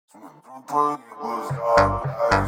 Смотрю твои глаза,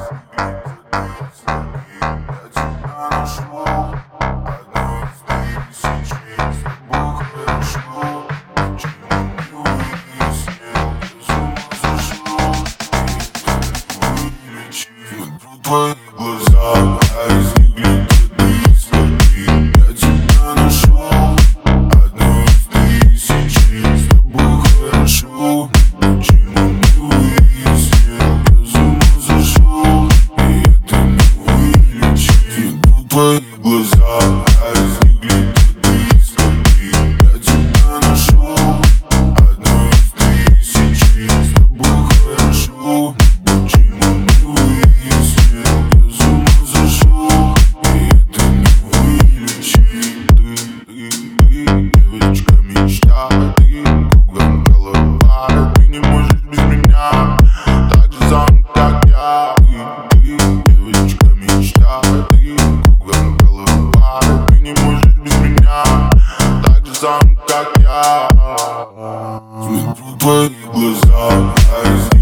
я тебя нашел. Одну из тысячи, с тобой хорошо. Почему не выяснил, я с ума зашел. И ты вылечи. Смотрю твои глаза, из них глядят твои следы. Я тебя нашел. Одну из тысячи, с тобой хорошо. Почему не выяснил, я с ума зашел. И это не вылечить. Смотрю твои глаза, из них глядят твои следы. Я тебя нашел. Одну из тысячи, с тобой хорошо. Почему не выяснил, я с ума зашел. И это не вылечить. Ты, девочка мечта. Ты кругом голова. Ты не можешь без меня. Так же сам, как я. Ты, девочка мечта. Ты кругом голова. Ты не можешь без меня. Так же сам, как я. Смотрю твои глаза,